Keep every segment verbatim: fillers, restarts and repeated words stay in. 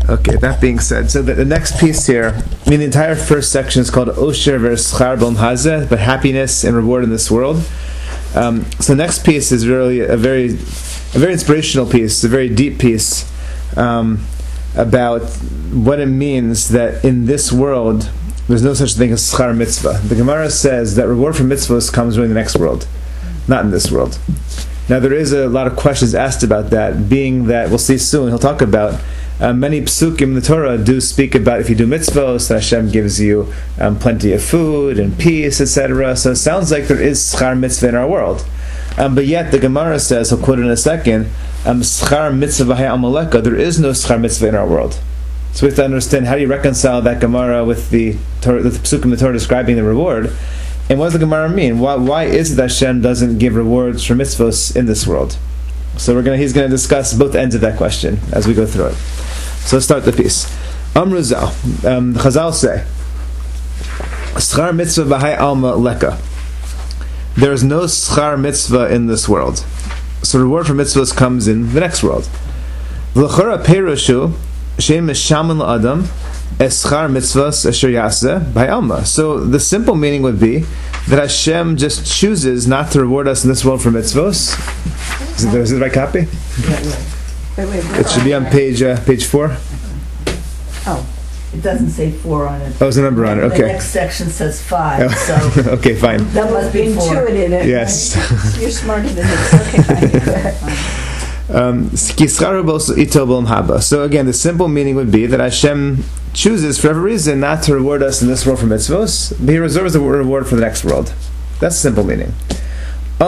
Okay, that being said, so the, the next piece here, I mean, the entire first section is called Osher v'Schar b'Olam Hazeh, but happiness and reward in this world. Um, so the next piece is really a very, a very inspirational piece, a very deep piece um, about what it means that in this world there's no such thing as schar mitzvah. The Gemara says that reward for mitzvahs comes in the next world, not in this world. Now there is a lot of questions asked about that, being that, we'll see soon, he'll talk about Uh, many psukim in the Torah do speak about if you do mitzvahs, that Hashem gives you um, plenty of food and peace, et cetera. So it sounds like there is schar mitzvah in our world. Um, but yet the Gemara says, I'll quote it in a second, um, schar mitzvah amaleka, there is no schar mitzvah in our world. So we have to understand, how do you reconcile that Gemara with the, Torah, the psukim in the Torah describing the reward? And what does the Gemara mean? Why, why is it that Hashem doesn't give rewards for mitzvahs in this world? So we're gonna, he's going to discuss both ends of that question as we go through it. So let's start the piece. Amru Zal, um, the Chazal say, Schar mitzvah b'hai alma leka. There is no schar mitzvah in this world. So reward for mitzvahs comes in the next world. V'lechora perushu she'en mishaman la'adam es schar mitzvahs asher yaseh b'hai alma. So the simple meaning would be that Hashem just chooses not to reward us in this world for mitzvahs. Is it, is it the right copy? Yeah, yeah. Wait, wait, wait. It should be on page uh, page four. Oh, it doesn't say four on it. Oh, there's a number on it. Okay. The next section says five. Oh. So okay, fine. that must be four. Intuitive, it, Yes. right? You're smarter than me. Okay, fine. Um, so again, the simple meaning would be that Hashem chooses, for every reason, not to reward us in this world for mitzvos, but He reserves the reward for the next world. That's the simple meaning. He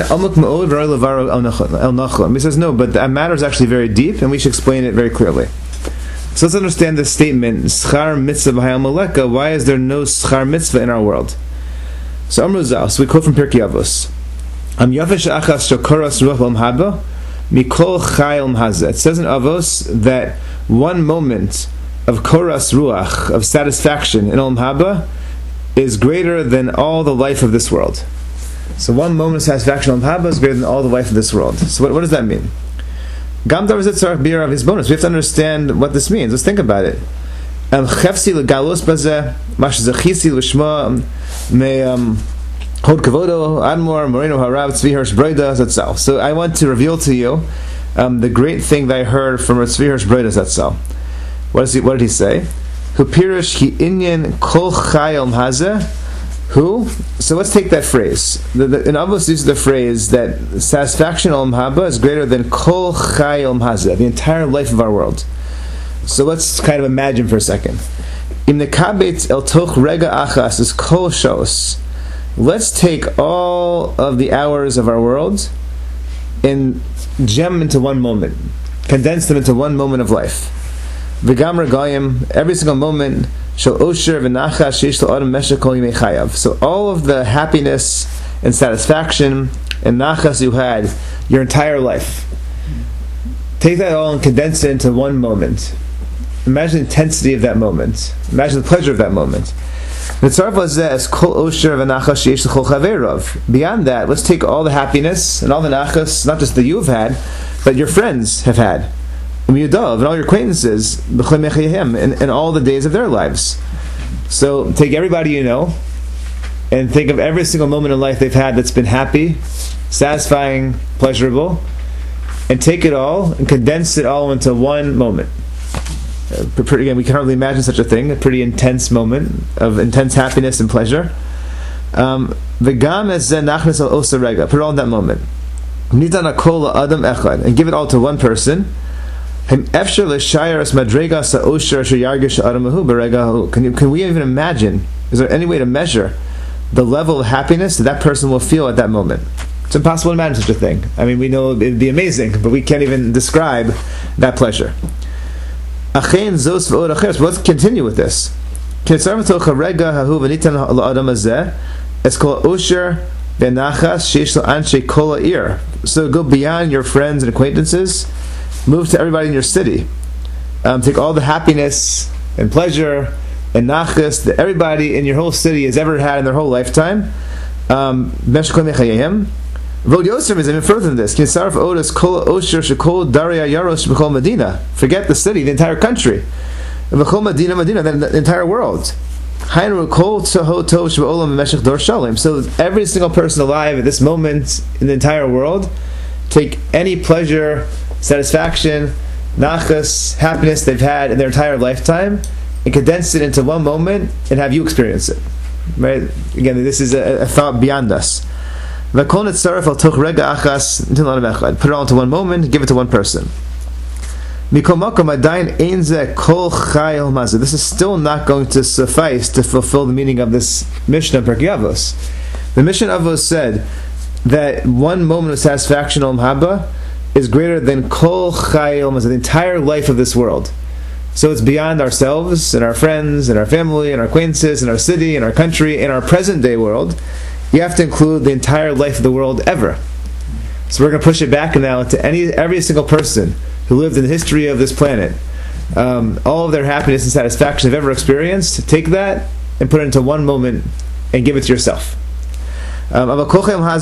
says no, but that matter is actually very deep, and we should explain it very clearly. So let's understand this statement: Schar mitzvah b'hai maleka. Why is there no schar mitzvah in our world? So Amru Zal. So we quote from Pirkei Avos. Am yafesh achas shokoras ruach b'olam haba mikol chai olam hazeh. It says in Avos that one moment of koras ruach, of satisfaction in olam haba, is greater than all the life of this world. So one moment of satisfaction on Haba is greater than all the life of this world. So what, what does that mean? Gam davar zeh tzarich bira of his bonus. We have to understand what this means. Let's think about it. Chefsi legalos bazeh, mash zechisi l'shma me hod kavodo admor moreno harav tzvi hirsch broida zatzal. So I want to reveal to you um, the great thing that I heard from Tzvi hirsch broida zatzal. What is he? What did he say? Hu pirush ki inyan kol chayom hazeh. Who? So let's take that phrase. The, the, in Avos uses the phrase that satisfaction olam haba is greater than kol chai olam hazeh, the entire life of our world. So let's kind of imagine for a second. Im nekabetz el toch rega achas is kol shos. Let's take all of the hours of our world and gem into one moment, condense them into one moment of life. V'gam regayim, every single moment. So all of the happiness and satisfaction and nachas you had your entire life, take that all and condense it into one moment. Imagine the intensity of that moment. Imagine the pleasure of that moment. Beyond that, let's take all the happiness and all the nachas, not just that you've had, but your friends have had. And all your acquaintances in, in all the days of their lives. So take everybody you know and think of every single moment in life they've had that's been happy, satisfying, pleasurable, and take it all and condense it all into one moment. Uh, pretty, again, we can hardly imagine such a thing, a pretty intense moment of intense happiness and pleasure. Um, put it all in that moment. And give it all to one person. Can, you, can we even imagine, is there any way to measure the level of happiness that that person will feel at that moment? It's impossible to imagine such a thing. I mean, we know it would be amazing, but we can't even describe that pleasure. So let's continue with this. It's called Osher So go beyond your friends and acquaintances. Move to everybody in your city. Um, take all the happiness and pleasure and nachas that everybody in your whole city has ever had in their whole lifetime. Um, Vod Yosef is even further than this. Kinsarf Odas Kol Osher Shekol Daria Yarosh B'Chol Medina. Forget the city, the entire country. B'Chol Medina Medina, then the entire world. Hainu Kol Tzoho Tov Sheba'olam B'Meshech Dor Shalom. So every single person alive at this moment in the entire world, take any pleasure, satisfaction, nachas, happiness they've had in their entire lifetime, and condense it into one moment and have you experience it. Right? Again, this is a, a thought beyond us. Put it all into one moment, give it to one person. This is still not going to suffice to fulfill the meaning of this Mishnah Pirkei Avos. The Mishnah Avos said that one moment of satisfaction Olam Haba is greater than Kol Chai Olam Hazeh, the entire life of this world. So it's beyond ourselves and our friends and our family and our acquaintances and our city and our country and our present day world. You have to include the entire life of the world ever. So we're going to push it back now to any every single person who lived in the history of this planet. Um, all of their happiness and satisfaction they've ever experienced, take that and put it into one moment and give it to yourself. Um, all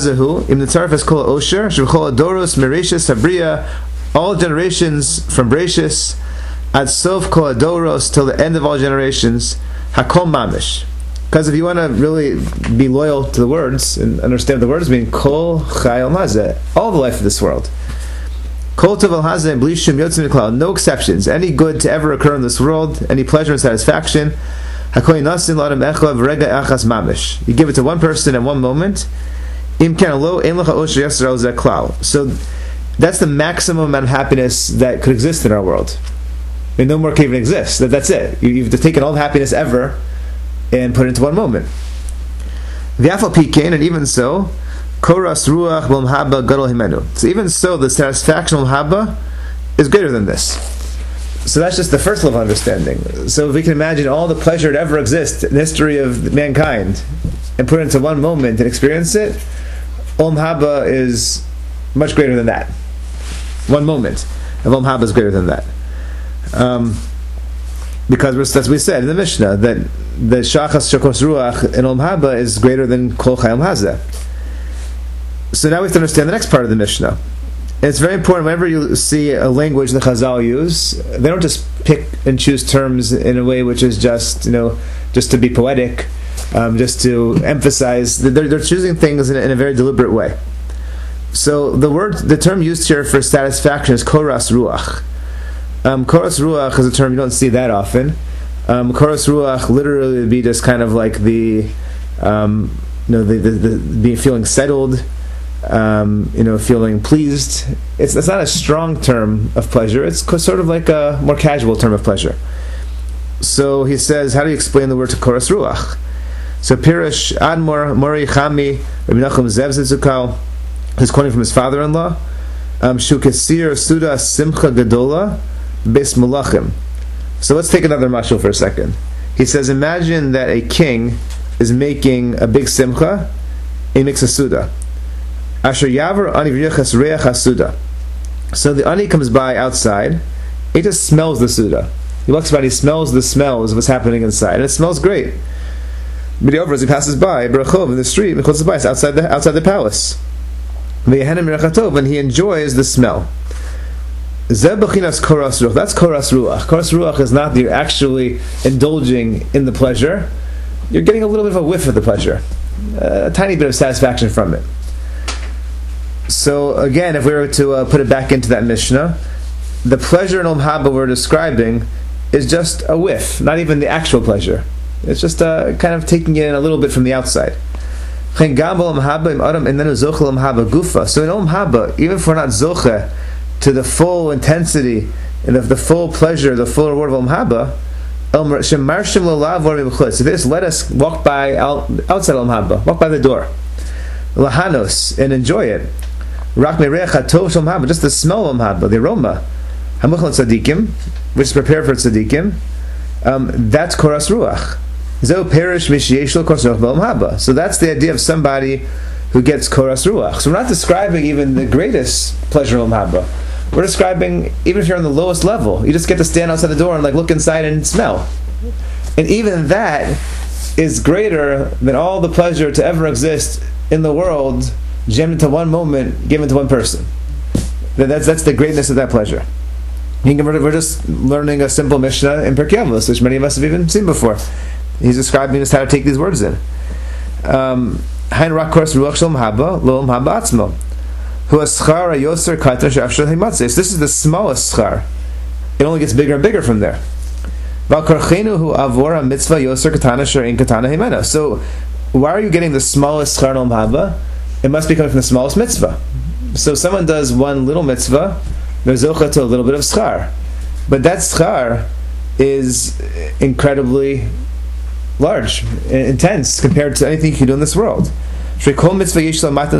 generations from Bereshis ad sof kol adoros till the end of all generations, hakom mamish. Because if you want to really be loyal to the words and understand the words, mean kol chai olam hazeh, all the life of this world. Kol tov al hazeh bli shum yotzim miklal, no exceptions. Any good to ever occur in this world, any pleasure and satisfaction, hakoy nasin l'adam echav rega achas mamish. You give it to one person in one moment. Im kan lo ein lecha osher yisrael zeh klal. So that's the maximum amount of happiness that could exist in our world. I mean, no more can even exist. That, that's it. You, you've taken all the happiness ever and put it into one moment. V'afal pikein, and even so, koras ruach b'olam haba gadol himenu. So even so, the satisfaction of haba is greater than this. So that's just the first level of understanding. So if we can imagine all the pleasure that ever exists in the history of mankind and put it into one moment and experience it, olam haba is much greater than that. One moment of olam haba is greater than that. Um, because as we said in the Mishnah that the shachas shakos ruach in Olam Haba is greater than kol chai Olam Hazeh. So now we have to understand the next part of the Mishnah. And it's very important whenever you see a language the Chazal use, they don't just pick and choose terms in a way which is just, you know, just to be poetic, um, just to emphasize. They're, they're choosing things in a, in a very deliberate way. So the word, the term used here for satisfaction is koras ruach. Um, Koras Ruach is a term you don't see that often. Um, Koras Ruach literally would be just kind of like the, um, you know, the, the, the being feeling settled, um, you know, feeling pleased. It's it's not a strong term of pleasure. It's sort of like a more casual term of pleasure. So he says, how do you explain the word to Koras Ruach? So Pirish Admor Mori Chami Rabbi Nachum Zev Zitzukal, who's quoting from his father-in-law, um, Shukesir Suda Simcha Gadola Beis Malachim. So let's take another mashal for a second. He says, imagine that a king is making a big simcha, he makes a suda. Asher yavar ani v'yachas reach hasuda. So the ani comes by outside, he just smells the suda. He walks by and he smells the smells of what's happening inside, and it smells great. But he over as he passes by, Barachov in the street, it's outside the outside the palace. And he enjoys the smell. That's koras ruach. That's koras ruach. Koras ruach is not that you're actually indulging in the pleasure. You're getting a little bit of a whiff of the pleasure, a tiny bit of satisfaction from it. So again, if we were to uh, put it back into that Mishnah, the pleasure in Olam Haba we're describing is just a whiff, not even the actual pleasure. It's just uh, kind of taking it in a little bit from the outside. So in Olam Haba, even if we're not zoche to the full intensity and the, the full pleasure, the full reward of Olam Haba, so they just let us walk by out, outside Olam Haba, walk by the door, lahanos, and enjoy it. Just the smell of Olam Haba, the aroma, which is prepared for tzaddikim, um, that's koras ruach. So that's the idea of somebody who gets koras ruach. So we're not describing even the greatest pleasure of Olam Haba. We're describing, even if you're on the lowest level, you just get to stand outside the door and like look inside and smell. And even that is greater than all the pleasure to ever exist in the world jammed into one moment, given to one person. That's that's the greatness of that pleasure. We're just learning a simple Mishnah in Pirkei Avos, which many of us have even seen before. He's describing us how to take these words in. Um, Hein rakors ruach shel mahaba lo mahaba atzmo. Hu aschar hayoser katan she'afshel himatzes. This is the smallest schar. It only gets bigger and bigger from there. Val karchenu hu avor mitzvah yoser katana she'in katana himena. So, why are you getting the smallest schar no mahaba? It must be coming from the smallest mitzvah. So, if someone does one little mitzvah, they're zocha to a little bit of schar, but that schar is incredibly large, intense compared to anything you can do in this world. Because any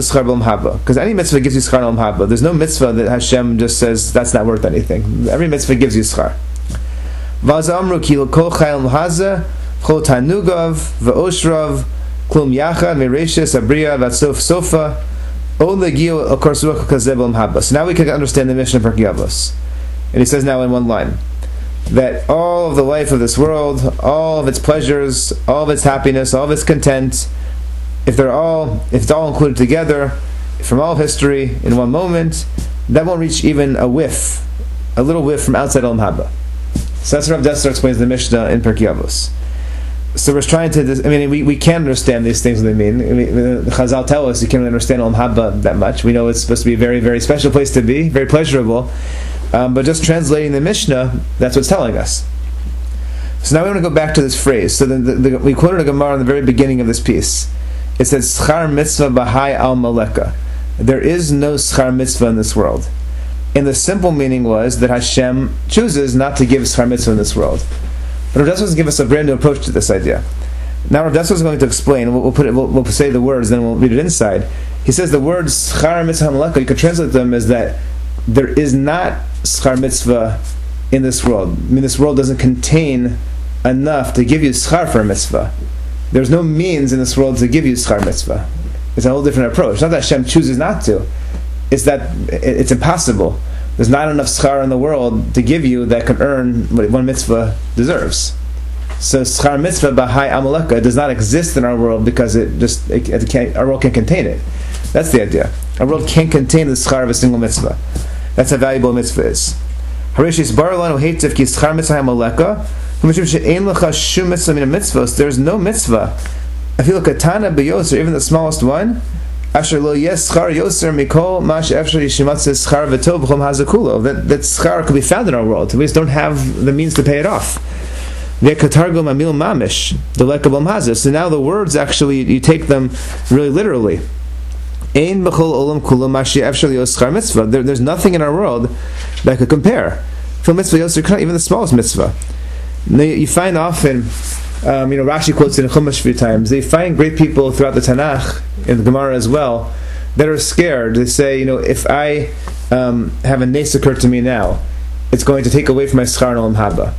mitzvah gives you schar olam haba. There's no mitzvah that Hashem just says that's not worth anything. Every mitzvah gives you schar. V'azamru ki l'kol chayil mhaza v'chol tanugav v'oshrav klum yachad v'reishis abriya v'atsof sofa o legio al korsuach kazeh olam haba. So now we can understand the Mishnah of Pirkei Avos. And he says now in one line that all of the life of this world, all of its pleasures, all of its happiness, all of its content, if they're all, if it's all included together from all of history in one moment, that won't reach even a whiff, a little whiff from outside Olam Haba. So that's what Rav Dessler explains the Mishnah in Pirkei Avos. So we're trying to, I mean, we, we can understand these things when they mean. I mean, the Chazal tell us you can't really understand Olam Haba that much. We know it's supposed to be a very, very special place to be, very pleasurable. Um, but just translating the Mishnah, that's what's telling us. So now we want to go back to this phrase. So the, the, the, we quoted a Gemara in the very beginning of this piece. It says, Schar mitzvah b'hai al maleka. There is no schar mitzvah in this world. And the simple meaning was that Hashem chooses not to give schar mitzvah in this world. But Rav Dessler doesn't give us a brand new approach to this idea. Now Rav Dessler is going to explain. We'll, we'll put it. We'll, we'll say the words, then we'll read it inside. He says the words schar mitzvah maleka. You could translate them as that there is not schar mitzvah in this world. I mean, this world doesn't contain enough to give you schar for a mitzvah. There's no means in this world to give you schar mitzvah. It's a whole different approach. Not that Hashem chooses not to. It's that it's impossible. There's not enough schar in the world to give you that can earn what one mitzvah deserves. So schar mitzvah b'hai amaleka does not exist in our world because it just it, it can't, our world can't contain it. That's the idea. Our world can't contain the schar of a single mitzvah. That's how valuable a mitzvah is. Harishis baralanu hatev ki schar mitzvah amaleka. There's no mitzvah. I feel like a katana b'yoser, even the smallest one. Asher lo yes schar yoser mikol mash efshar yishimatzes schar v'tov b'chom hazakulo. That that schar could be found in our world. We just don't have the means to pay it off. Ve'katargum amil mamish deleka b'chom hazah. So now the words actually you take them really literally. Ein b'chol olam kulo mash efshar yos schar mitzvah. There, there's nothing in our world that could compare. For mitzvah yoser, even the smallest mitzvah. You find often, um, you know, Rashi quotes it in Chumash a few times. They find great people throughout the Tanakh, in the Gemara as well, that are scared. They say, you know, if I um, have a nes occur to me now, it's going to take away from my schar and olam haba.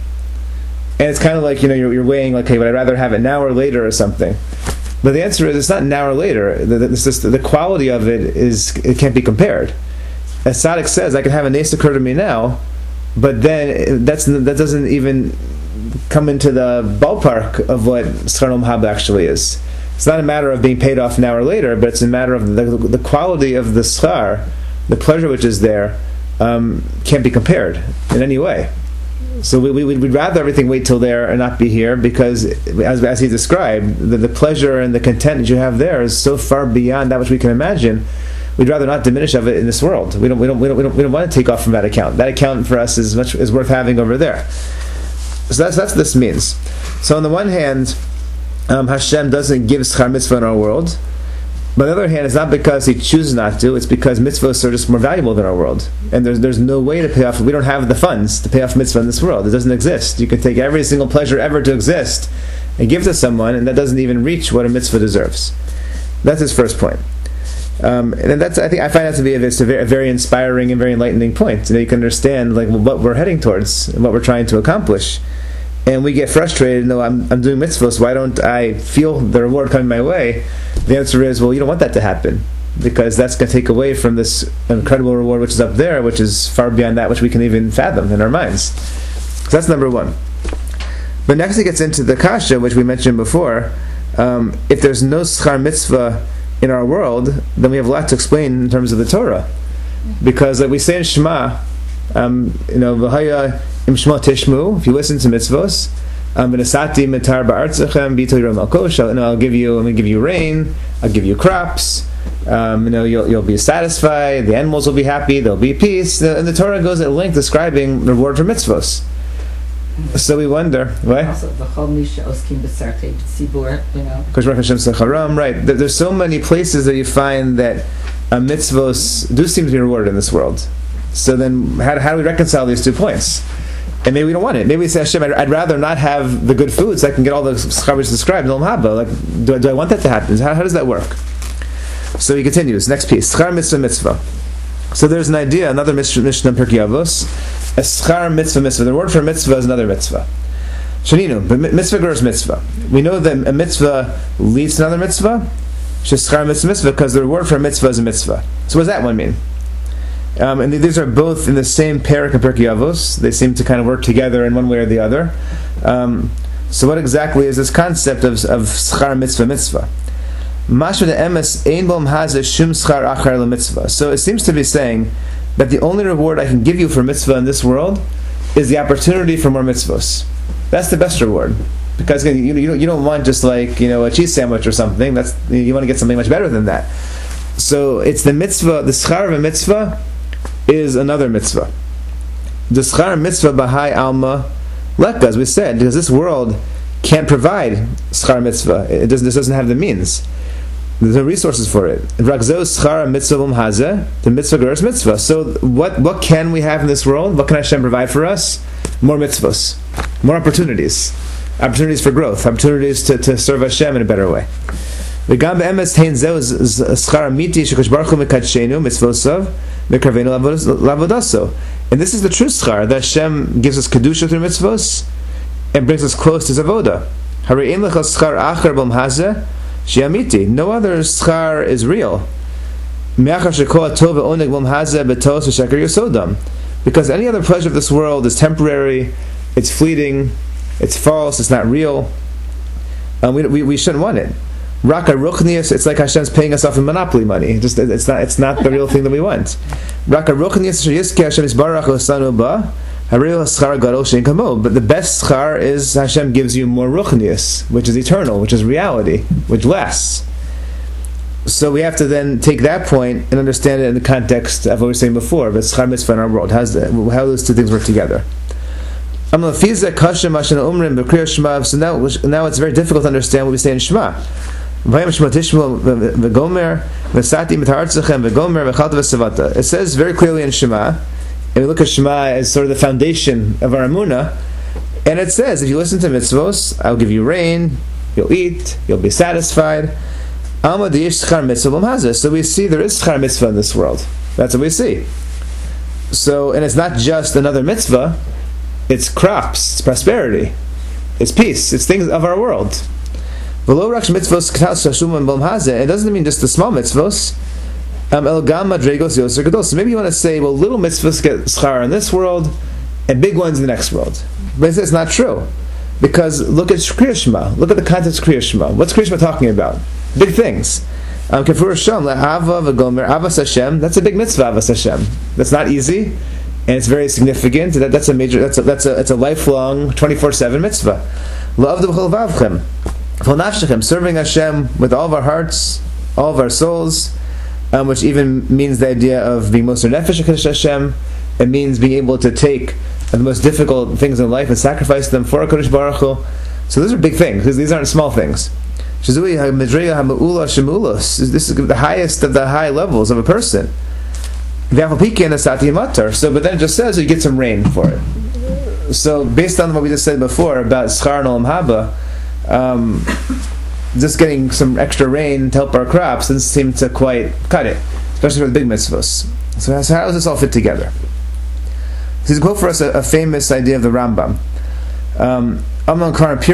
And it's kind of like, you know, you're, you're weighing, like, hey, would I rather have it now or later or something? But the answer is, it's not now or later. The, the, just, the quality of it is, it can't be compared. As Tzaddik says, I can have a nes occur to me now, but then that's that doesn't even come into the ballpark of what schar olam haba actually is. It's not a matter of being paid off now or later, but it's a matter of the, the quality of the schar, the pleasure which is there, um, can't be compared in any way. So we, we, we'd rather everything wait till there and not be here, because as, as he described, the, the pleasure and the content that you have there is so far beyond that which we can imagine. We'd rather not diminish of it in this world. We don't, we don't, we don't, we don't, we don't want to take off from that account. That account for us is much is worth having over there. So that's that's what this means. So on the one hand, um, Hashem doesn't give schar mitzvah in our world. But on the other hand, it's not because He chooses not to. It's because mitzvahs are just more valuable than our world, and there's there's no way to pay off. We don't have the funds to pay off mitzvah in this world. It doesn't exist. You can take every single pleasure ever to exist and give to someone, and that doesn't even reach what a mitzvah deserves. That's his first point. Um, and that's I think I find that to be a, a, very, a very inspiring and very enlightening point. You know, you can understand like what we're heading towards and what we're trying to accomplish. And we get frustrated. No, I'm I'm doing mitzvahs. Why don't I feel the reward coming my way? The answer is, well, you don't want that to happen, because that's going to take away from this incredible reward which is up there, which is far beyond that which we can even fathom in our minds. So that's number one. But next, he gets into the kasha, which we mentioned before. Um, if there's no schar mitzvah in our world, then we have a lot to explain in terms of the Torah. Because like we say in Shema, um, you know, v'haya im shma tishmu, if you listen to mitzvos, um, v'nesati mitar ba'artzachem b'ito yiram al-kosh, and I'll give you, I'm going to give you rain, I'll give you crops, um, you know, you'll, you'll be satisfied, the animals will be happy, there'll be peace. The, and the Torah goes at length describing the reward for mitzvos. So we wonder, right? Also, the whole Misha Oskim B'Sartei B'Tzibur, you know. Because Baruch Hashem Secharam, right? There- There's so many places that you find that uh, mitzvos do seem to be rewarded in this world. So then, how, how do we reconcile these two points? And maybe we don't want it. Maybe we say, Hashem, I'd, I'd rather not have the good food so I can get all the schar which is described in Olam Haba. Like, do, I- do I want that to happen? How, how does that work? So he continues. Next piece. Schar mitzvah mitzvah. So there's an idea, another Mishnah in Pirkei Avos, a schar mitzvah mitzvah. The word for mitzvah is another mitzvah. Shaninu, but mitzvah grows mitzvah. We know that a mitzvah leads to another mitzvah. Sheschar mitzvah mitzvah, because the word for a mitzvah is a mitzvah. So what does that one mean? Um, and these are both in the same parak in Pirkei Avos. They seem to kind of work together in one way or the other. Um, so what exactly is this concept of of schar mitzvah mitzvah? Mashma de emes ein bom hazeh shum schar achar lemitzvah. So it seems to be saying that the only reward I can give you for mitzvah in this world is the opportunity for more mitzvahs. That's the best reward, because you you don't, you don't want just like, you know, a cheese sandwich or something. That's, you want to get something much better than that. So it's the mitzvah. The schar of a mitzvah is another mitzvah. The schar mitzvah b'hai alma leka, as we said, because this world can't provide schar mitzvah. It doesn't. This doesn't have the means. There's no resources for it. Rakzo schar mitzvah um hazeh, the mitzvah grows mitzvah. So what what can we have in this world? What can Hashem provide for us? More mitzvahs, more opportunities, opportunities for growth, opportunities to, to serve Hashem in a better way. And this is the true schar, that Hashem gives us kedusha through mitzvahs and brings us close to Zavoda. No other schar is real. Because any other pleasure of this world is temporary, it's fleeting, it's false, it's not real. Um, we, we we shouldn't want it. Raka ruchnius, it's like Hashem's paying us off in monopoly money. Just it's not it's not the real thing that we want. Raka ruchnius sheyizke Hashem isbarach l'sanu ba haril schar gadol shein kamo. But the best schar is Hashem gives you more ruchnius, which is eternal, which is reality, which lasts. So we have to then take that point and understand it in the context of what we were saying before, but schar mitzvah in our world. How's that, how those two things work together? So now, now it's very difficult to understand what we say in Shema. It says very clearly in Shema, and we look at Shema as sort of the foundation of our emunah, and it says, if you listen to mitzvos, I'll give you rain, you'll eat, you'll be satisfied. So we see there is schar mitzvah in this world. That's what we see. So, and it's not just another mitzvah, it's crops, it's prosperity, it's peace, it's things of our world. It doesn't mean just the small mitzvos. So maybe you want to say, well, little mitzvahs get schar in this world and big ones in the next world. But it's not true. Because look at Kriya Shema. Look at the context of Kriya Shema. What's Kriya Shema talking about? Big things. Um, Kafur Hashem, Ava v'gomer, Avas Hashem. That's a big mitzvah, Avas Hashem. That's not easy, and it's very significant. That, that's a major. That's a that's a it's a lifelong, twenty-four seven mitzvah. La'avdu b'chol vavchem, v'chol nafshechem, serving Hashem with all of our hearts, all of our souls, um, which even means the idea of being most nefesh HaKadosh Hashem. It means being able to take the most difficult things in life and sacrifice them for HaKadosh Baruch Hu. So those are big things, because these aren't small things. This is the highest of the high levels of a person. So, but then it just says you get some rain for it. So, based on what we just said before about schar and olam haba, um, just getting some extra rain to help our crops doesn't seem to quite cut it, especially for the big mitzvahs. So, how does this all fit together? So he's a quote for us a, a famous idea of the Rambam. Um, so the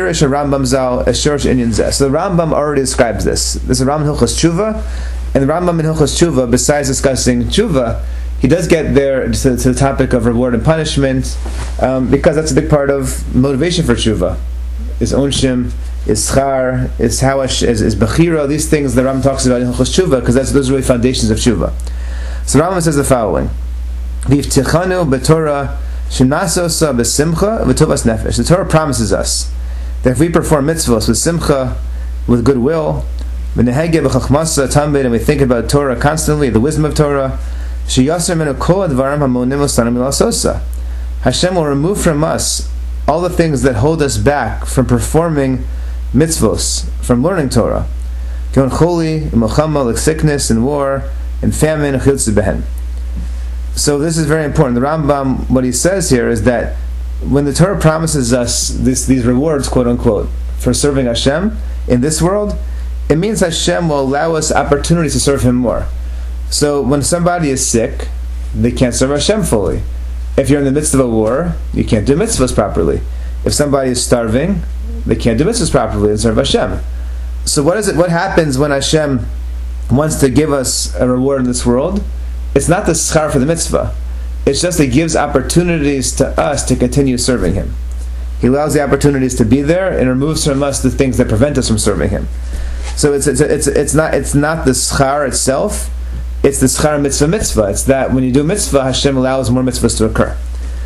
Rambam already describes this. This is Rambam Hilchos Tshuva, and the Rambam in Hilchos Tshuva, besides discussing Tshuva, he does get there to, to the topic of reward and punishment, um, because that's a big part of motivation for Tshuva, is onshim is schar, is how is, is bechira. These things the Ram talks about in Hilchos Tshuva, because that's those are really foundations of Tshuva. So Rambam says the following: V'ivtichanu b'Torah shemnasosa b'simcha v'tovas nefesh. The Torah promises us that if we perform mitzvahs with simcha, with goodwill, v'nehege b'chachmasa tambid, and we think about Torah constantly, the wisdom of Torah, sheyaser menu kol advarim hamonim osanim milasosa. Hashem will remove from us all the things that hold us back from performing mitzvos, from learning Torah. Gon choli, milchama, like sickness and war and famine, chiltz behen. So this is very important. The Rambam, what he says here is that when the Torah promises us this, these rewards, quote unquote, for serving Hashem in this world, it means Hashem will allow us opportunities to serve Him more. So when somebody is sick, they can't serve Hashem fully. If you're in the midst of a war, you can't do mitzvahs properly. If somebody is starving, they can't do mitzvahs properly and serve Hashem. So what is it? What happens when Hashem wants to give us a reward in this world? It's not the schar for the mitzvah. It's just He gives opportunities to us to continue serving Him. He allows the opportunities to be there and removes from us the things that prevent us from serving Him. So it's it's it's, it's not it's not the schar itself. It's the schar mitzvah mitzvah. It's that when you do mitzvah, Hashem allows more mitzvahs to occur.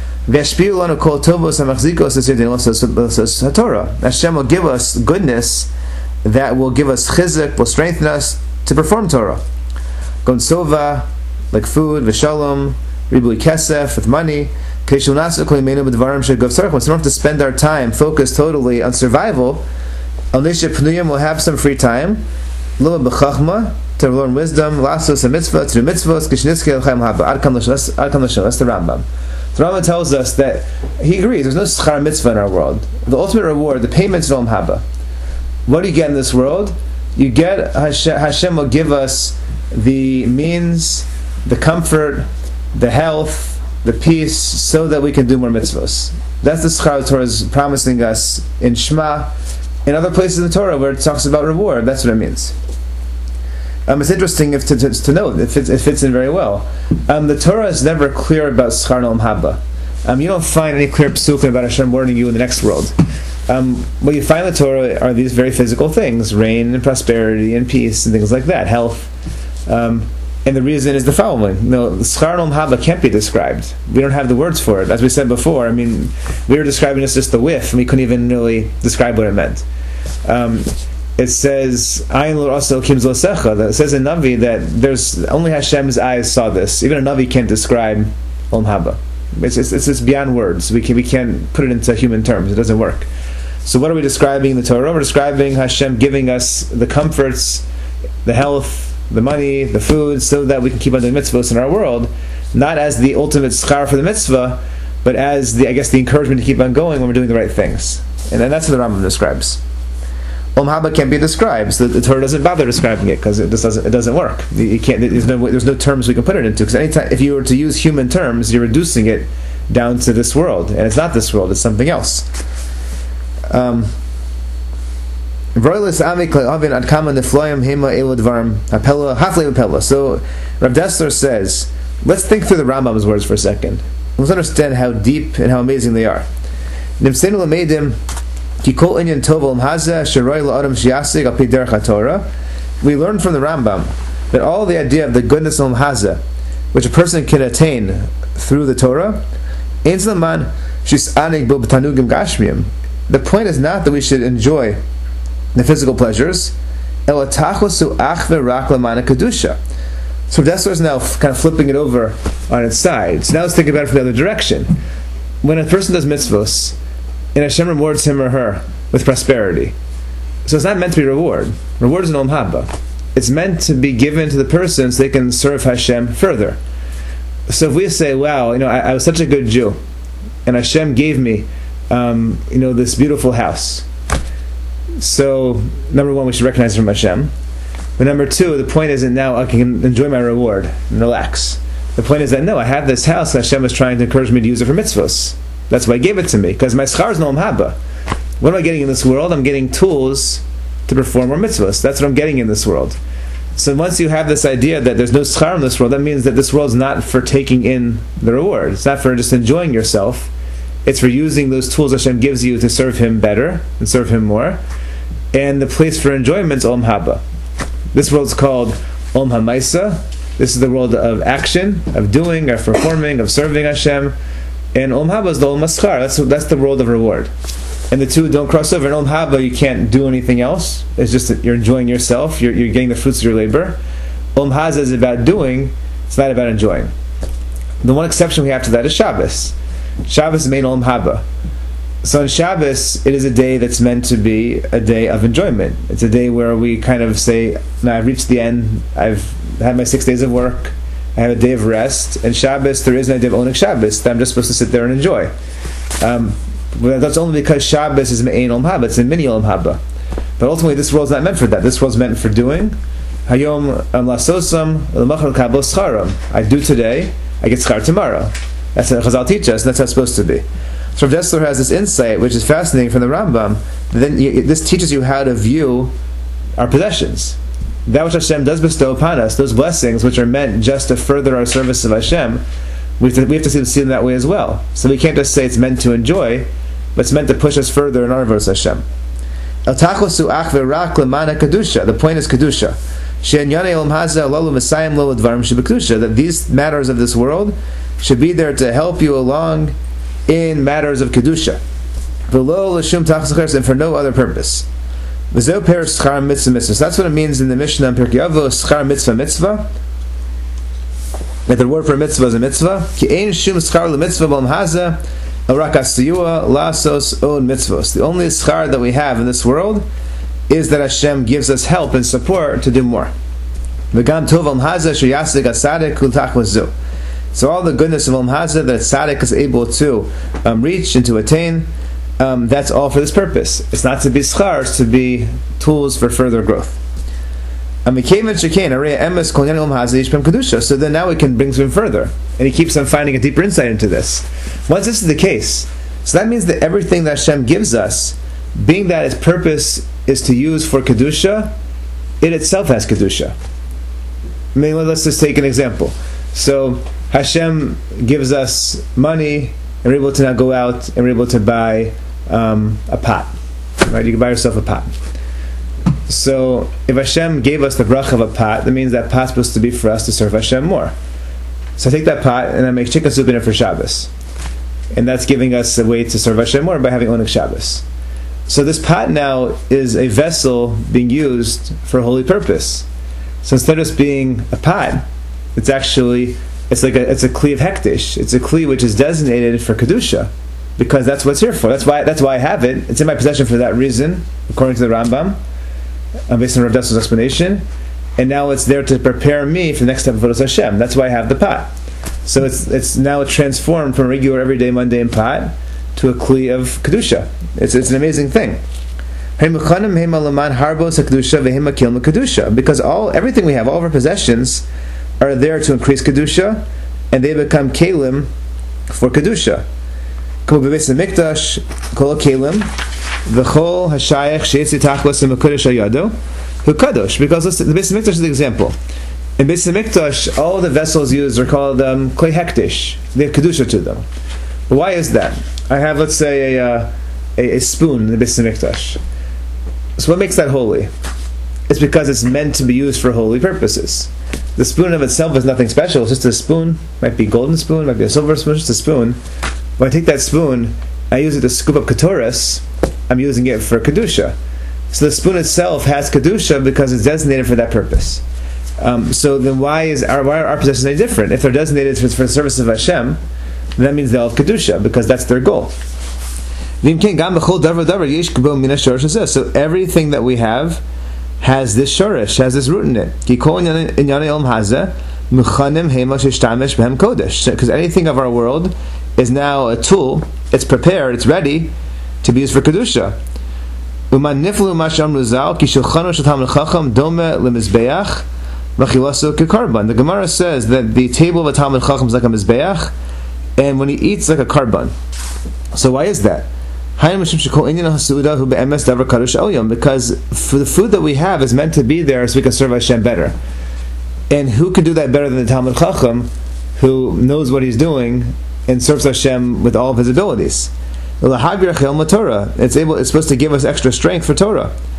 Hashem will give us goodness that will give us chizuk, will strengthen us to perform Torah. Gonsova, like food, v'shalom, ribui kesef, with money. We don't have to spend our time focused totally on survival. We'll have some free time. To learn wisdom, lasos a mitzvah, to do mitzvahs, kishnizke l'chaim haba. Arkam l'shem. That's the Rambam. The Rambam tells us that he agrees. There's no schar mitzvah in our world. The ultimate reward, the payments of Olam Haba. What do you get in this world? You get Hashem, Hashem will give us the means, the comfort, the health, the peace, so that we can do more mitzvahs. That's the schar the Torah is promising us in Shema. In other places in the Torah where it talks about reward, that's what it means. Um, it's interesting if to, to, to note, it fits, it fits in very well. Um, the Torah is never clear about Schar Olam Haba. Um, you don't find any clear psukim about Hashem warning you in the next world. Um, what you find in the Torah are these very physical things, rain and prosperity and peace and things like that, health. Um, and the reason is the following. You know, Schar Olam Haba can't be described. We don't have the words for it. As we said before, I mean, we were describing this just the whiff, and we couldn't even really describe what it meant. Um, It says, "Ayin l'rasa Elokim z'osecha." It says in Navi that there's only Hashem's eyes saw this. Even a Navi can't describe Olam Haba. It's just, it's just beyond words. We can we can't put it into human terms. It doesn't work. So what are we describing in the Torah? We're describing Hashem giving us the comforts, the health, the money, the food, so that we can keep on doing mitzvahs in our world, not as the ultimate schar for the mitzvah, but as the I guess the encouragement to keep on going when we're doing the right things. And then that's what the Rambam describes. Olam Haba can't be described, so the Torah doesn't bother describing it because it just doesn't it doesn't work. You can't. There's no there's no terms we can put it into, because anytime if you were to use human terms, you're reducing it down to this world, and it's not this world; it's something else. Um, so Rav Dessler says, let's think through the Rambam's words for a second. Let's understand how deep and how amazing they are. We learn from the Rambam that all the idea of the goodness of Olam Hazeh, which a person can attain through the Torah, the point is not that we should enjoy the physical pleasures. So Dessler is now kind of flipping it over on its side. So now let's think about it from the other direction. When a person does mitzvahs, and Hashem rewards him or her with prosperity, so it's not meant to be reward. Reward is an Olam Haba. It's meant to be given to the person so they can serve Hashem further. So if we say, wow, you know, I, I was such a good Jew, and Hashem gave me um, you know, this beautiful house. So, number one, we should recognize it from Hashem. But number two, the point isn't now I can enjoy my reward and relax. The point is that no, I have this house, Hashem is trying to encourage me to use it for mitzvahs. That's why He gave it to me, because my schar is no Olam Haba. What am I getting in this world? I'm getting tools to perform more mitzvahs. That's what I'm getting in this world. So once you have this idea that there's no schar in this world, that means that this world's not for taking in the reward. It's not for just enjoying yourself. It's for using those tools Hashem gives you to serve Him better and serve Him more. and the place for enjoyment is Olam Haba. This world is called Olam HaMaisa. This is the world of action, of doing, of performing, of serving Hashem. And Olam Haba is the Olam HaSchar. That's, that's the world of reward. And the two don't cross over. In Olam Haba, you can't do anything else. It's just that you're enjoying yourself. You're, you're getting the fruits of your labor. Olam Haza is about doing. It's not about enjoying. The one exception we have to that is Shabbos. Shabbos is main Olam Haba. So on Shabbos, it is a day that's meant to be a day of enjoyment. It's a day where we kind of say, now I've reached the end. I've had my six days of work. I have a day of rest. And Shabbos, there is no day of Oneg Shabbos that I'm just supposed to sit there and enjoy. Um, Well, that's only because Shabbos is Me'ein Olam Haba, it's a mini Olam Haba. But ultimately, this world's not meant for that. This world's meant for doing. Hayom lasosam l'machar kabel scharam. I do today, I get schar tomorrow. That's what Chazal teach us, and that's how it's supposed to be. So Rav Dessler has this insight, which is fascinating from the Rambam. Then you, this teaches you how to view our possessions. That which Hashem does bestow upon us, those blessings which are meant just to further our service of Hashem, we have to, we have to see, see them that way as well. So we can't just say it's meant to enjoy, but it's meant to push us further in our verse Hashem. El tachosu ach v'rak l'mana kedusha. The point is kedusha. She'enyane olam haza lalu mesayim lo l'dvarim shebekedusha. That these matters of this world should be there to help you along in matters of kedusha. V'lo l'shum tachas acheres, and for no other purpose. V'zeu per schar mitzvah mitzvah. So that's what it means in the Mishnah in Pirkei Avos, schar mitzvah mitzvah. That the word for mitzvah is a mitzvah. Ki ein shum schar l'mitzvah b'olam haza rak asiyua lasos on mitzvos. The only schar that we have in this world is that Hashem gives us help and support to do more. V'gam tov olam haza sheyasig asadik l'tach mazu. So all the goodness of Olam Haza that Tzaddik is able to um, reach and to attain, um, that's all for this purpose. It's not to be schar, it's to be tools for further growth. So then now we can bring him further. And he keeps on finding a deeper insight into this. Once this is the case, so that means that everything that Hashem gives us, being that its purpose is to use for Kedusha, it itself has Kedusha. I mean, let's just take an example. So Hashem gives us money, and we're able to now go out and we're able to buy um, a pot. Right? You can buy yourself a pot. So if Hashem gave us the bracha of a pot, that means that pot's supposed to be for us to serve Hashem more. So I take that pot and I make chicken soup in it for Shabbos. And that's giving us a way to serve Hashem more by having Oneg Shabbos. So this pot now is a vessel being used for a holy purpose. So instead of just being a pot, it's actually It's like a it's a kli of hektish. It's a kli which is designated for kedusha, because that's what it's here for. That's why that's why I have it. It's in my possession for that reason, according to the Rambam, uh, based on Rav Dessler's explanation. And now it's there to prepare me for the next step of Avodas Hashem. That's why I have the pot. So it's it's now transformed from a regular, everyday, mundane pot to a kli of kedusha. It's it's an amazing thing. Because all everything we have, all of our possessions, are there to increase kedusha, and they become kelim for kedusha. Kol bebeis hamikdash kol kelim v'chol hashayach sheitzi tachlos ha'mekudesh hayado hu kadosh. Because listen, the beis hamikdash is the example. In beis hamikdash, all the vessels used are called um, klei hektish. They have kedusha to them. But why is that? I have, let's say, a uh, a, a spoon in the beis hamikdash. So what makes that holy? It's because it's meant to be used for holy purposes. The spoon of itself is nothing special. It's just a spoon. Might be a golden spoon, might be a silver spoon, just a spoon. When I take that spoon, I use it to scoop up ketoras. I'm using it for kedusha. So the spoon itself has kedusha because it's designated for that purpose. Um, so then, why is our why are our possessions any different? If they're designated for, for the service of Hashem, then that means they'll have kedusha because that's their goal. So everything that we have has this shorish, has this root in it. Because anything of our world is now a tool, it's prepared, it's ready to be used for Kedusha. The Gemara says that the table of a Talmud Chacham is like a Mizbeach, and when he eats, like a karban. So why is that? Because for the food that we have is meant to be there so we can serve Hashem better. And who could do that better than the Talmud Chacham, who knows what he's doing and serves Hashem with all of his abilities? It's able. It's supposed to give us extra strength for Torah.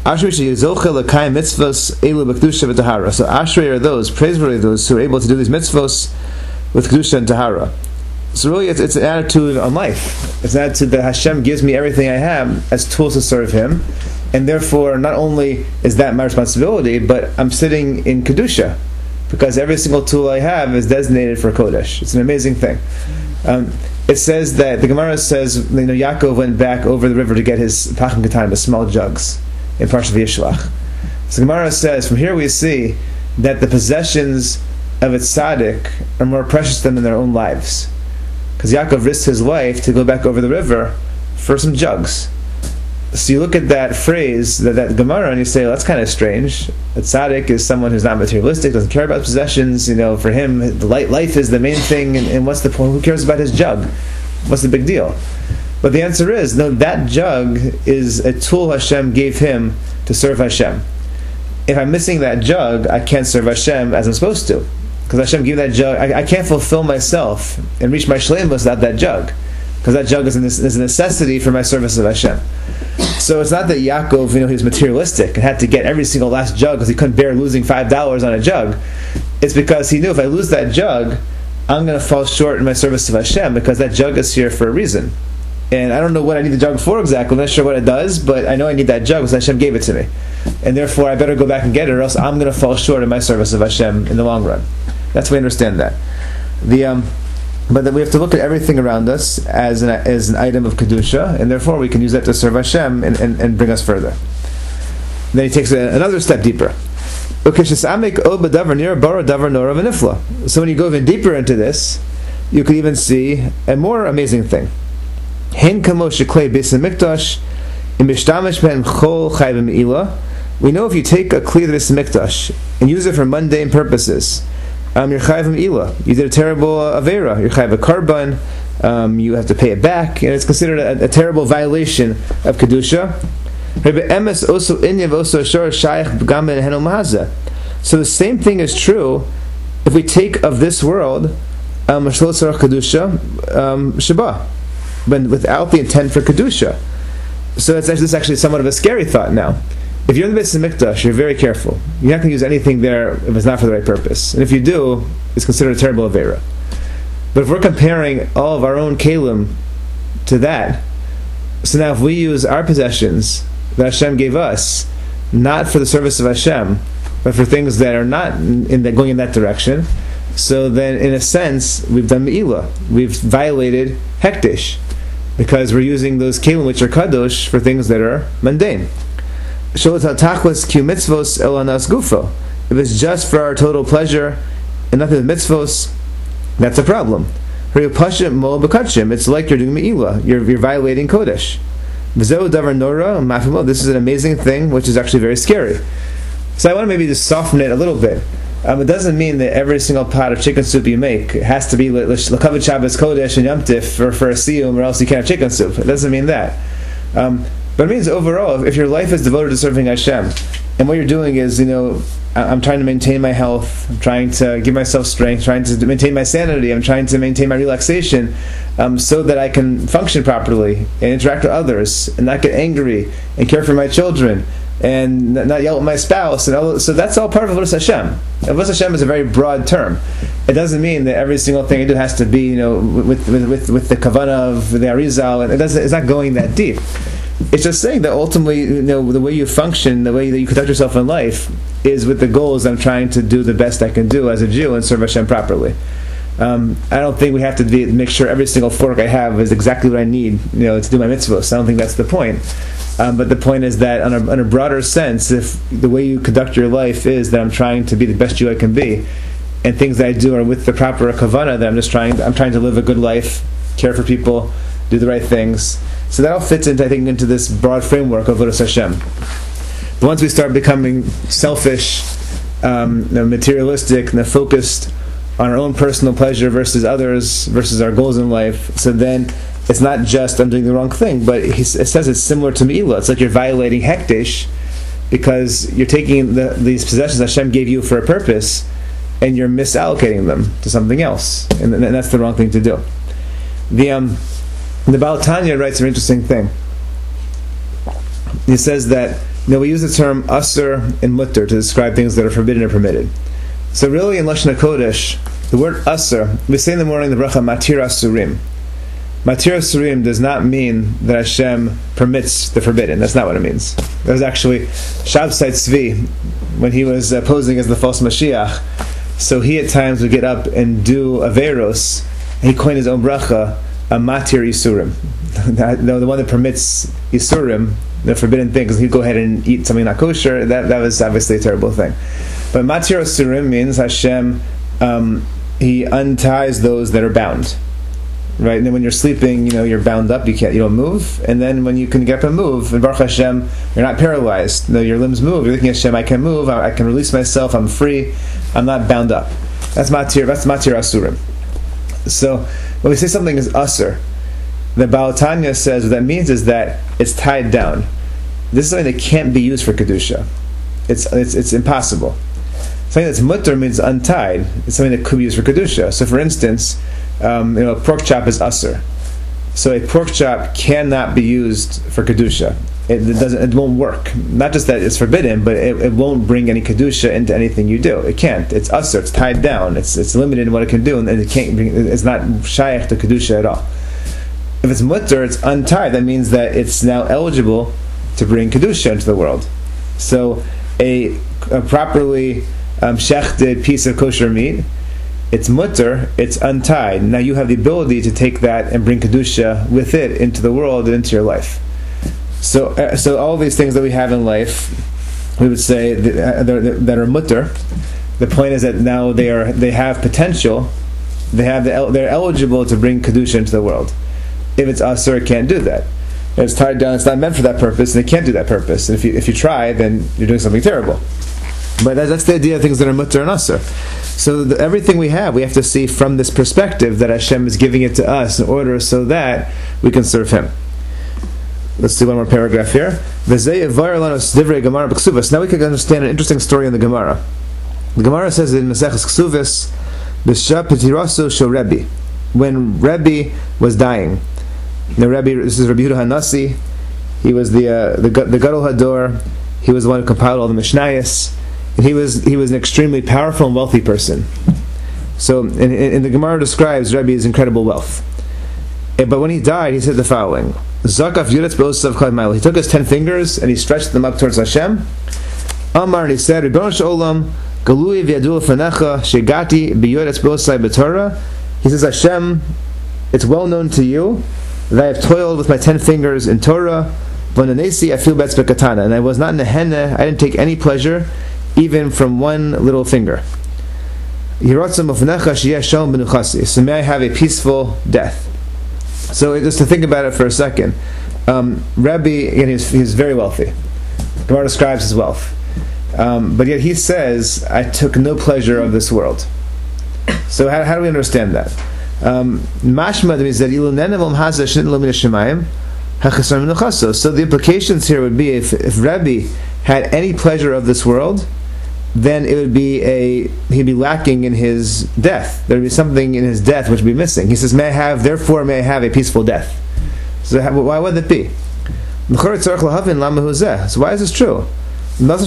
Ashrei sheyizochel l'kayim mitzvos elu b'kedusha v'tahara. So Ashrei are those, praiseworthy those who are able to do these mitzvos with kedusha and tahara. So really, it's, it's an attitude on life. It's an attitude that Hashem gives me everything I have as tools to serve Him, and therefore, not only is that my responsibility, but I'm sitting in kedusha, because every single tool I have is designated for Kodesh. It's an amazing thing. Um, it says that, the Gemara says, you know, Yaakov went back over the river to get his pachim katanim, the small jugs, in Parshat Vayishlach. So the Gemara says, from here we see that the possessions of a tzaddik are more precious than in their own lives. Because Yaakov risked his life to go back over the river for some jugs. So you look at that phrase, that, that Gemara, and you say, well, that's kind of strange. A tzaddik is someone who's not materialistic, doesn't care about possessions. You know, for him, the life is the main thing, and, and what's the point? Who cares about his jug? What's the big deal? But the answer is, no, that jug is a tool Hashem gave him to serve Hashem. If I'm missing that jug, I can't serve Hashem as I'm supposed to. Because Hashem gave that jug, I, I can't fulfill myself and reach my shleimus without that jug. Because that jug is, an, is a necessity for my service of Hashem. So it's not that Yaakov, you know, he was materialistic and had to get every single last jug because he couldn't bear losing five dollars on a jug. It's because he knew if I lose that jug, I'm going to fall short in my service of Hashem, because that jug is here for a reason. And I don't know what I need the jug for exactly. I'm not sure what it does, but I know I need that jug because Hashem gave it to me. And therefore, I better go back and get it, or else I'm going to fall short in my service of Hashem in the long run. That's why we understand that. The um, but then we have to look at everything around us as an as an item of kedusha, and therefore we can use that to serve Hashem and, and, and bring us further. Then he takes a, another step deeper. So when you go even deeper into this, you can even see a more amazing thing. We know if you take a kli of Beis Hamikdash and use it for mundane purposes, um, you're chayav ila. You did a terrible uh, avera. You're chayav a karban. Um, you have to pay it back, and it's considered a, a terrible violation of kedusha. So the same thing is true if we take of this world um, kedusha um, shaba, but without the intent for kedusha. So it's actually, it's actually somewhat of a scary thought now. If you're in the Beis Hamikdash, you're very careful. You're not going to use anything there if it's not for the right purpose. And if you do, it's considered a terrible avera. But if we're comparing all of our own kalim to that, so now if we use our possessions that Hashem gave us, not for the service of Hashem, but for things that are not in the, going in that direction, so then in a sense, we've done me'ilah. We've violated hektish, because we're using those kelim which are kadosh for things that are mundane. If it's just for our total pleasure and nothing but mitzvos, that's a problem. It's like you're doing me'ilah. You're, you're violating kodesh. This is an amazing thing, which is actually very scary. So I want to maybe just soften it a little bit. Um, it doesn't mean that every single pot of chicken soup you make has to be l'kavod Shabbos Kodesh and Yom Tif for, for a siyum, or else you can't have chicken soup. It doesn't mean that. Um, but it means overall, if your life is devoted to serving Hashem, and what you're doing is, you know, I'm trying to maintain my health, I'm trying to give myself strength, trying to maintain my sanity, I'm trying to maintain my relaxation, um, so that I can function properly and interact with others, and not get angry, and care for my children, and not yell at my spouse, and all, so that's all part of Avodas Hashem. Avodas Hashem is a very broad term. It doesn't mean that every single thing I do has to be, you know, with with with, with the kavanah of the Arizal, and it doesn't. It's not going that deep. It's just saying that ultimately, you know, the way you function, the way that you conduct yourself in life, is with the goals I'm trying to do the best I can do as a Jew and serve Hashem properly. Um, I don't think we have to be, make sure every single fork I have is exactly what I need, you know, to do my mitzvahs. I don't think that's the point. Um, but the point is that, on a, on a broader sense, if the way you conduct your life is that I'm trying to be the best Jew I can be, and things that I do are with the proper kavanah, that I'm just trying, I'm trying to live a good life, care for people, do the right things. So that all fits into, I think, into this broad framework of Avodas Hashem. But once we start becoming selfish, um, you know, materialistic, and focused on our own personal pleasure versus others, versus our goals in life, so then it's not just I'm doing the wrong thing, but he, it says it's similar to me'ilah. It's like you're violating hektish, because you're taking the, these possessions Hashem gave you for a purpose, and you're misallocating them to something else, and, and that's the wrong thing to do. The um, the Baal Tanya writes an interesting thing. He says that Now we use the term asur and mutter to describe things that are forbidden or permitted. So really in Lashon HaKodesh, the word asur, we say in the morning the bracha matir asurim. Matir asurim does not mean that Hashem permits the forbidden. That's not what it means. That was actually Shabtai Tzvi, when he was uh, posing as the false Mashiach. So he at times would get up and do Averos, and he coined his own bracha, a matir isurim. the, the one that permits isurim, the forbidden things, he'd go ahead and eat something not kosher. That that was obviously a terrible thing. But matir isurim means Hashem, um, he unties those that are bound. Right, and then when you're sleeping, you know, you're bound up, you can't, you don't move. And then when you can get up and move, and Baruch Hashem, you're not paralyzed. No, your limbs move. You're looking at Hashem, I can move, I, I can release myself, I'm free, I'm not bound up. That's matir, that's matir asurim. So, when we say something is asur, the Baal Tanya says what that means is that it's tied down. This is something that can't be used for Kedusha. It's, it's, it's impossible. Something that's mutter means untied. It's something that could be used for Kedusha. So for instance, um, you know, a pork chop is asur. So a pork chop cannot be used for Kedusha. It, it doesn't. It won't work. Not just that it's forbidden, but it, it won't bring any Kedusha into anything you do. It can't. It's asur. It's tied down. It's it's limited in what it can do, and it can't bring, it's not shaykh to Kedusha at all. If it's mutter, it's untied. That means that it's now eligible to bring Kedusha into the world. So a, a properly um, shechted piece of kosher meat, it's mutter, it's untied. Now you have the ability to take that and bring Kedusha with it into the world and into your life. So uh, so all these things that we have in life, we would say that, uh, that are mutter. The point is that now they are they have potential. They have the, they're eligible to bring Kedusha into the world. If it's asur, it can't do that. If it's tied down, it's not meant for that purpose, and it can't do that purpose. And if you if you try, then you're doing something terrible. But that's, that's the idea of things that are mutter and asur. So the, everything we have, we have to see from this perspective that Hashem is giving it to us in order so that we can serve Him. Let's do one more paragraph here. Now we can understand an interesting story in the Gemara. The Gemara says in Maseches Ksuvos, B'shah Petiraso Shel Rebbe, when Rebbe was dying. Now Rebbe, this is Rabbi Yehuda Hanassi. He was the uh, the the Gadol Hador. He was the one who compiled all the Mishnayos. And he was he was an extremely powerful and wealthy person. So, and, and the Gemara describes Rebbe's incredible wealth. But when he died, he said the following: Zakaf Yudatz Be'osav Chad Ma'il. He took his ten fingers and he stretched them up towards Hashem. Amar, and he said, Ribono shel Olam, Galui v'yadul fanecha shegati b'Yudatz Be'osai b'Torah. He says, Hashem, it's well known to you that I have toiled with my ten fingers in Torah. V'nanesi afilu be'etz bekatana, and I was not in a henna. I didn't take any pleasure, even from one little finger. So may I have a peaceful death. So just to think about it for a second, um, Rebbe, again, he's, he's very wealthy. Gemara describes his wealth. Um, but yet he says, I took no pleasure of this world. So how, how do we understand that? Mashma means that so the implications here would be if, if Rebbe had any pleasure of this world, then it would be a he'd be lacking in his death. There would be something in his death which would be missing. He says, "May I have, therefore, may I have a peaceful death." So why would that be? So why is this true? Does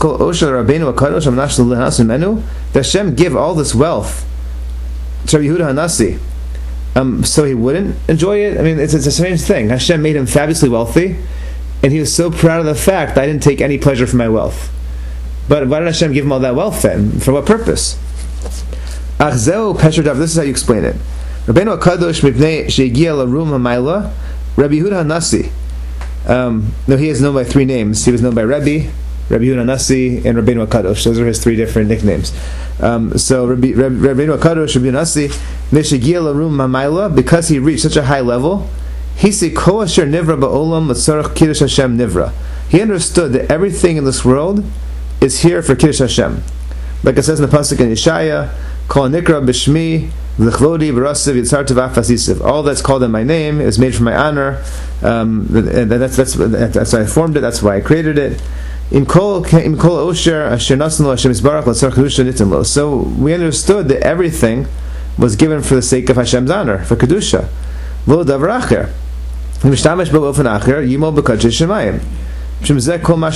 Hashem give all this wealth to Yehuda Hanassi, um, so he wouldn't enjoy it? I mean, it's, it's a strange thing. Hashem made him fabulously wealthy, and he was so proud of the fact that I didn't take any pleasure from my wealth. But why did Hashem give him all that wealth then? For what purpose? This is how you explain it. Rabbeinu HaKadosh mipnei she'egia larum hamayla, Rabbi Yehuda Hanassi. Um, no, he is known by three names. He was known by Rebbe, Rabbi Yehuda Hanassi, and Rabbeinu HaKadosh. Those are his three different nicknames. Um, so Rabbi, Rabbeinu HaKadosh, Rabbi Hanassi, she'egia larum hamayla, because he reached such a high level, he said, Kol asher nivra ba'olam l'tzarech kiddush Hashem nivra. He understood that everything in this world is here for Kiddush Hashem. Like it says in the pasuk in Yeshaya, Kol nikra b'shmi l'chlodi v'rasiv yitzartu v'afasiv. All that's called in my name is made for my honor. Um, that's, that's, that's why I formed it. That's why I created it. In kol in kol osher asher nasan lo Hashem yisbarach l'tzarech kedusha nitin lo. So we understood that everything was given for the sake of Hashem's honor, for Kedusha. Lo davar acher. V'mishtamesh b'ofen acher yimol b'kadosh shemayim. So what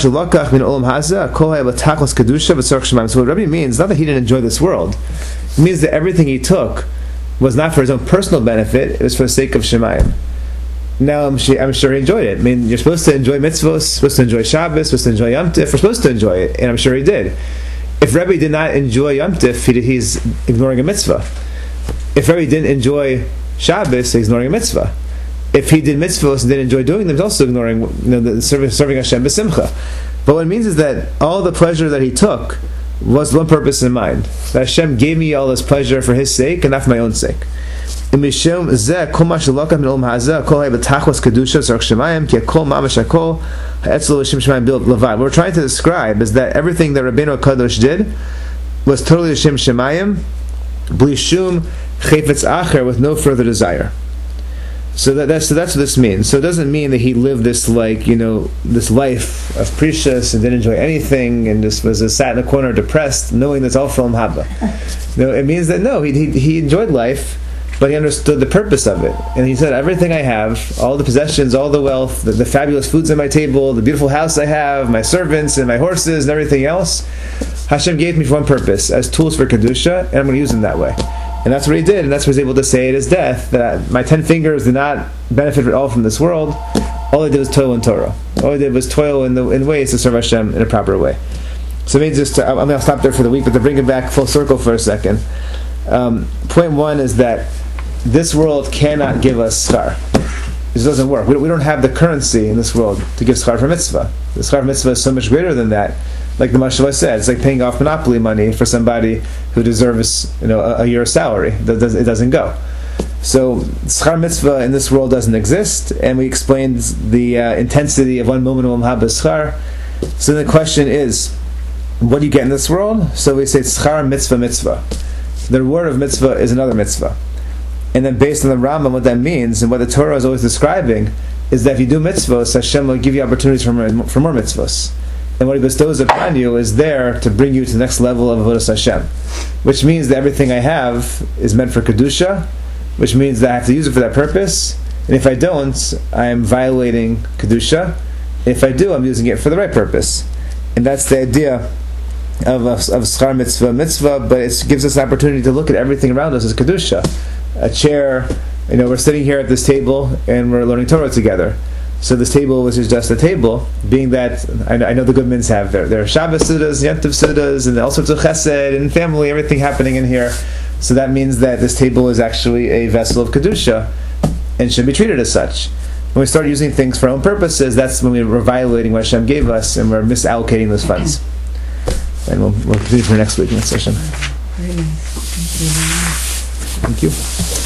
Rabbi means, not that he didn't enjoy this world. It means that everything he took was not for his own personal benefit, it was for the sake of Shemayim. Now I'm, I'm sure he enjoyed it. I mean, you're supposed to enjoy mitzvos, supposed to enjoy Shabbos, supposed to enjoy Yom Tif, we're supposed to enjoy it, and I'm sure he did. If Rebbe did not enjoy Yom Tif, he, he's ignoring a mitzvah. If Rebbe didn't enjoy Shabbos, he's ignoring a mitzvah. If he did mitzvahs and didn't enjoy doing them, he's also ignoring, you know, the serving, serving Hashem b'simcha. But what it means is that all the pleasure that he took was one purpose in mind. That Hashem gave me all this pleasure for His sake and not for my own sake. What we're trying to describe is that everything that Rabbeinu HaKadosh did was totally L'Shem Shemayim, bli shum chayfetz acher, with no further desire. So that, that's so that's what this means. So it doesn't mean that he lived this, like, you know, this life of precious and didn't enjoy anything and just was just sat in a corner depressed, knowing that's all from Haba. No, it means that no, he, he he enjoyed life, but he understood the purpose of it. And he said, everything I have, all the possessions, all the wealth, the, the fabulous foods on my table, the beautiful house I have, my servants and my horses and everything else, Hashem gave me for one purpose, as tools for Kedusha, and I'm going to use them that way. And that's what he did, and that's what he was able to say at his death, that my ten fingers did not benefit at all from this world. All I did was toil in Torah. All I did was toil in the in ways to serve Hashem in a proper way. So maybe just to, I'm going to stop there for the week, but to bring it back full circle for a second. Um, point one is that this world cannot give us schar. It just doesn't work. We, we don't have the currency in this world to give schar for mitzvah. The schar for mitzvah is so much greater than that. Like the Mashal said, it's like paying off monopoly money for somebody who deserves, you know, a, a year's salary. It doesn't, it doesn't go. So schar mitzvah in this world doesn't exist, and we explained the uh, intensity of one moment of Haba schar. So the question is, what do you get in this world? So we say schar mitzvah mitzvah. The reward of mitzvah is another mitzvah. And then based on the Rambam, what that means, and what the Torah is always describing, is that if you do mitzvahs, Hashem will give you opportunities for more, for more mitzvahs. And what He bestows upon you is there to bring you to the next level of Avodas Hashem. Which means that everything I have is meant for Kedusha, which means that I have to use it for that purpose. And if I don't, I am violating Kedusha. If I do, I'm using it for the right purpose. And that's the idea of, of, of schar mitzvah mitzvah, but it gives us an opportunity to look at everything around us as Kedusha. A chair, you know, we're sitting here at this table and we're learning Torah together. So this table was just a table, being that I know, I know the Goodmans have their, their Shabbos Sudas, Yom Tov Sudas, and all sorts of chesed and family, everything happening in here. So that means that this table is actually a vessel of Kedusha and should be treated as such. When we start using things for our own purposes, that's when we're violating what Hashem gave us and we're misallocating those funds. And we'll, we'll continue for next week in this session. Very nice. Thank you very much. Thank you.